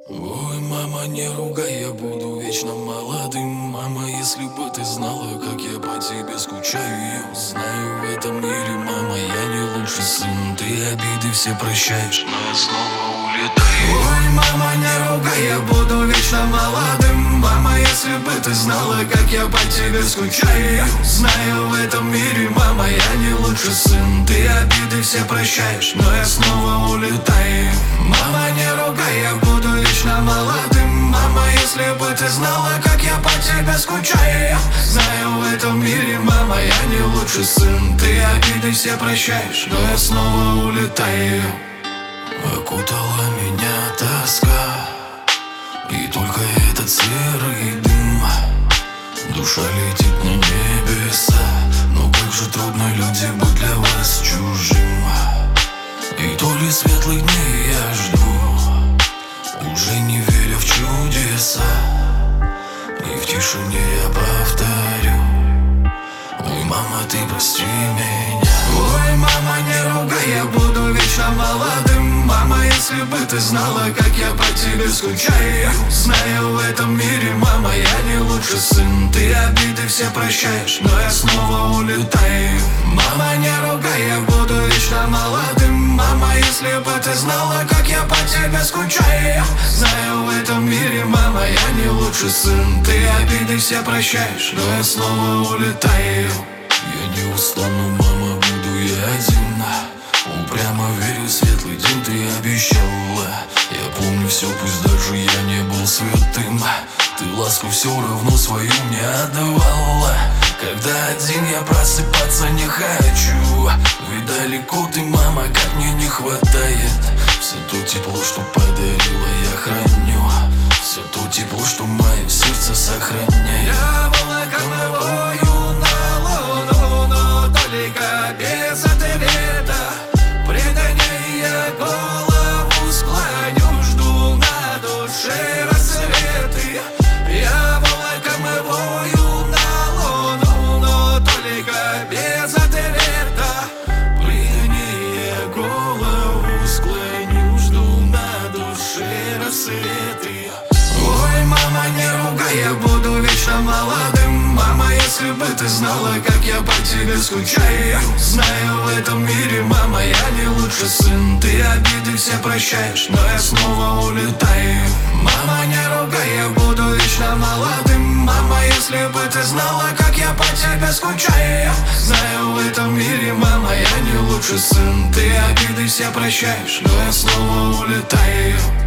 Ой, мама, не ругай, я буду вечно молодым. Мама, если бы ты знала, как я по тебе скучаю. Я знаю, в этом мире, мама, я не лучший сын. Ты обиды все прощаешь, но я снова улетаю. Ой, мама, не ругай, я буду вечно молодым. Мама, если бы ты знала, как я по тебе скучаю. Я знаю, в этом мире, мама, я не лучший сын. Ты обиды все прощаешь, но я снова улетаю. Мама, не ругай, я буду вечно молодым. Мама, если бы ты знала, как я по тебе скучаю. Я знаю, в этом мире, мама, я не лучший сын. Ты обиды все прощаешь, но я снова улетаю. Окутала меня тоска, и только этот серый дым. Душа летит на небеса, но как же трудно, люди, быть для вас чужим. И то ли светлых дней я жду, уже не веря в чудеса. И в тишине я повторю: ой, мама, ты прости меня. Ой, мама, не ругай, я буду вечно молодым. Мама, если бы ты знала, как я по тебе скучаю. Я знаю, в этом мире, мама, я не лучший сын. Ты обиды все прощаешь, но я снова улетаю. Мама, не ругай, я буду вечно молодым. Мама, если бы ты знала, как я по тебе скучаю. Я знаю, в этом мире, мама, я не лучший сын. Ты обиды все прощаешь, но я снова улетаю. Я не устану, мама, буду я один. Упрямо верю, светлый день ты обещала. Я помню все, пусть даже я не был святым. Ты ласку все равно свою мне отдавала. Когда один я просыпаться не хочу, ведь далеко ты, мама, как мне не хватает. Все то тепло, что подарила, я храню. Все то тепло, что мое сердце сохраняет. Я волоком вою на луну, но только без ответа. Предание я голову склоню, жду на душе рассветы. Я волоком вою на луну, но только без ответа. Предание я голову склоню, жду на душе рассветы. Ой, мама, не ругай, я буду вечно молодым. Мама, если бы ты знала, как я по тебе скучаю. Я знаю, в этом мире, мама, я не лучший сын. Ты обиды все прощаешь, но я снова улетаю. Мама, не ругай, я буду вечно молодым. Мама, если бы ты знала, как я по тебе скучаю. Я знаю, в этом мире, мама, я не лучший сын. Ты обиды все прощаешь, но я снова улетаю.